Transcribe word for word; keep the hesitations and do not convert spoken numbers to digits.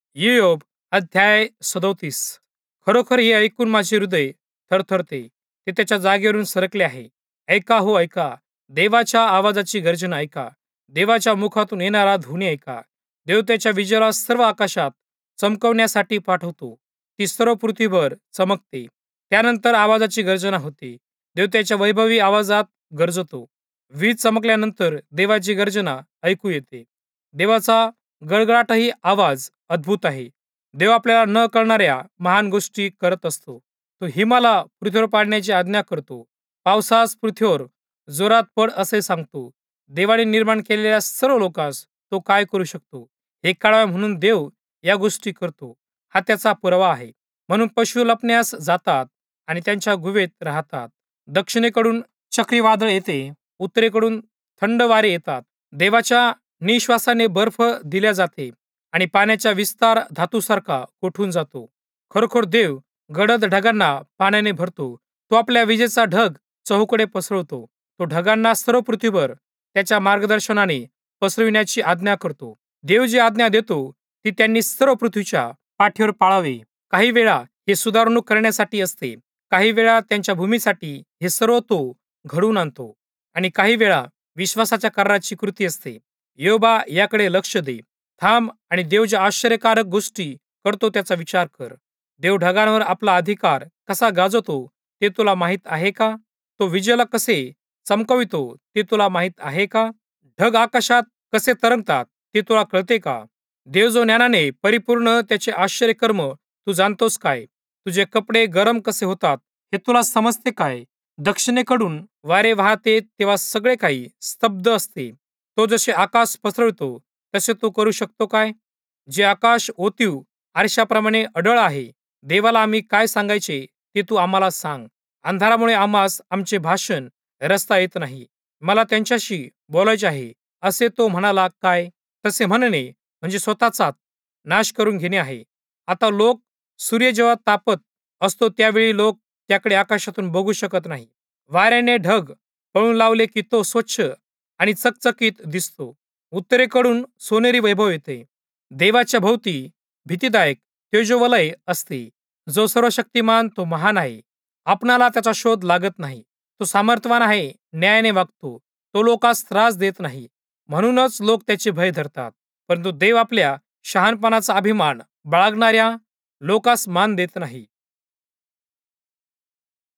इयोब अध्याय सदोतीस. खरोखर हे ऐकून माझे हृदय थरथरते, ते त्याच्या जागेवरून सरकले आहे. ऐका, हो ऐका, देवाच्या आवाजाची गर्जना ऐका, देवाच्या मुखातून येणारा ध्वनी ऐका. देव त्याच्या विजेला सर्व आकाशात चमकवण्यासाठी पाठवतो, ती सर्व पृथ्वीभर चमकते. त्यानंतर आवाजाची गर्जना होते, देव त्याच्या वैभवी आवाजात गरजतो. वीज चमकल्यानंतर देवाची गर्जना ऐकू येते. देवाचा गडगडाटही आवाज अद्भुत आहे. देव आपल्याला न कळणाऱ्या महान गोष्टी करत असतो. तो हिमाला पृथ्वीवर पाडण्याची आज्ञा करतो, पावसास पृथ्वीवर जोरात पड असे सांगतो. देवाने निर्माण केलेल्या सर्व लोकांस तो काय करू शकतो, हे कळावे म्हणून देव या गोष्टी करतो, हा त्याचा पुरावा आहे. म्हणून पशु लपण्यास जातात आणि त्यांच्या गुहेत राहतात. दक्षिणेकडून चक्रीवादळ येते, उत्तरेकडून थंड वारे येतात. देवाच्या निश्वासाने बर्फ दिल्या जाते आणि पाण्याचा विस्तार धातूसारखा कोठून जातो. खरोखर देव गडद ढगांना पाण्याने भरतो. तो आपल्या विजेचा ढग चहूकडे पसरवतो. तो ढगांना सर्व पृथ्वीवर त्याच्या मार्गदर्शनाने पसरविण्याची आज्ञा करतो. देव जी आज्ञा देतो ती त्यांनी सर्व पृथ्वीच्या पाठीवर पाळावे. काही वेळा हे सुधारणूक करण्यासाठी असते, काही वेळा त्यांच्या भूमीसाठी हे सर्व तो घडवून आणतो, आणि काही वेळा विश्वासाच्या कराराची कृती असते. योबा, याकडे लक्ष दे, थांब आणि देव ज्या आश्चर्यकारक गोष्टी करतो त्याचा विचार कर. देव ढगांवर आपला अधिकार कसा गाजवतो ते तुला माहीत आहे का? तो विजेला कसे चमकवितो ते तुला माहीत आहे का? ढग आकाशात कसे तरंगतात ते तुला कळते का? देव जो ज्ञानाने परिपूर्ण त्याचे आश्चर्यकर्म तू जाणतोस काय? तुझे कपडे गरम कसे होतात हे तुला समजते काय? दक्षिणेकडून वारे वाहते तेव्हा सगळे काही स्तब्ध असते. तो जसे आकाश पसरवितो तसे तो करू शकतो काय? जे आकाश ओतीव आरशाप्रमाणे अढळ आहे, देवाला आम्ही काय सांगायचे ते तू आम्हाला सांग. अंधारामुळे आम्हास आमचे भाषण रचता येत नाही. मला त्यांच्याशी बोलायचे आहे असे तो म्हणाला काय? तसे म्हणणे म्हणजे स्वतःचाच नाश करून घेणे आहे. आता लोक सूर्य जेव्हा तापत असतो त्यावेळी लोक त्याकडे आकाशातून बघू शकत नाही. वाऱ्याने ढग पळून लावले की तो स्वच्छ आणि चकचकीत दिसतो. उत्तरेकडून सोनेरी वैभव येते. देवाच्या भोवती भीतीदायक तेजोवलय असते. जो सर्वशक्तिमान तो महान आहे, आपणाला त्याचा शोध लागत नाही. तो सामर्थ्यवान आहे, न्यायाने वागतो, तो लोकांस त्रास देत नाही, म्हणूनच लोक त्याचे भय धरतात. परंतु देव आपल्या शहाणपणाचा अभिमान बाळगणाऱ्या लोकांस मान देत नाही.